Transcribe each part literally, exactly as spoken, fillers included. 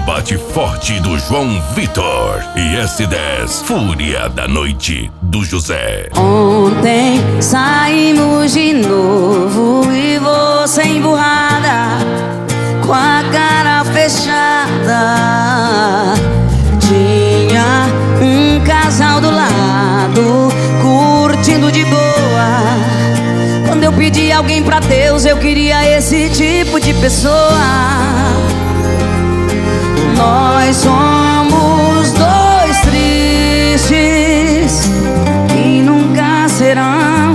bate forte do João Vitor e S dez, Fúria da Noite do José. Ontem saímos de novo e você emburrada, com a cara fechada. Tinha um casal do lado, curtindo de boa. Quando eu pedi alguém pra Deus, eu queria esse tipo de pessoa. Nós somos dois tristes que nunca serão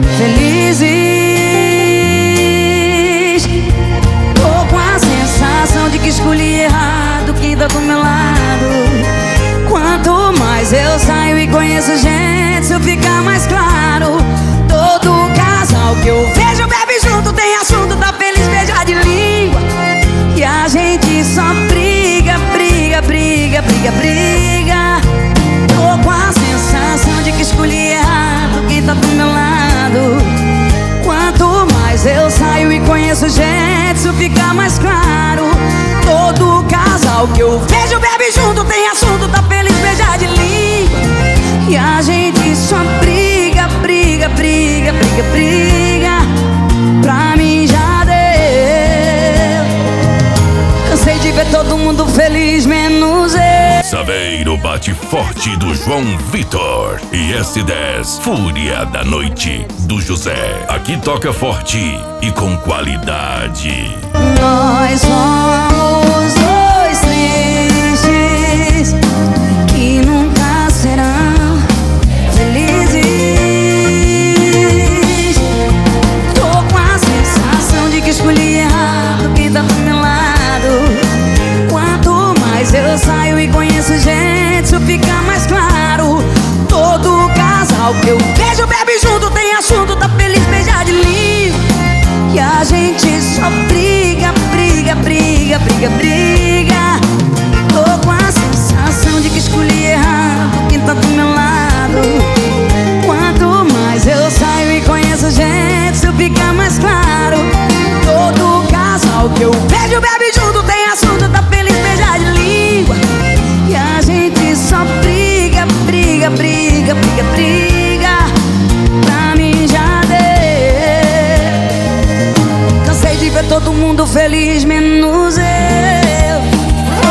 felizes. Tô com a sensação de que escolhi errado quem tá do meu lado. Quanto mais eu saio e conheço gente, isso fica mais claro. Todo casal que eu vejo bebe junto, tem assunto, tá feliz, beija de língua. E a gente só briga, briga, briga, briga, briga. Tô com a sensação de que escolhi errado quem tá do meu lado. Quanto mais eu saio e conheço gente, isso fica mais claro. Todo casal que eu vejo bebe junto, tem assunto, tá feliz, beija de língua. E a gente só briga, briga, briga, briga, briga. Pra mim já deu. Cansei de ver todo mundo feliz, menos eu. Saveiro bate forte do João Vitor e S dez, Fúria da Noite do José. Aqui toca forte e com qualidade. Nós somos dois tristes que nunca serão felizes. Tô com a sensação de que escolhi errado quem tá do meu lado. Quanto mais eu saio e conheço gente, isso fica mais claro. Todo casal que eu vejo bebe junto, tem assunto, tá feliz, beija de língua. E a gente só briga, briga, briga, briga, briga. Tô com a sensação de que escolhi errado quem tá do meu lado. Quanto mais eu saio e conheço gente, isso fica mais claro. Todo casal que eu vejo bebe junto, tem assunto, tá feliz, beija de língua. E a gente só briga, briga, briga, briga, briga. Pra mim já deu. Cansei de ver todo mundo feliz, menos eu. Oh,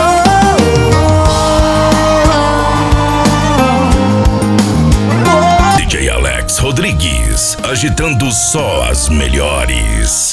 oh, oh. D J Alex Rodrigues, agitando só as melhores.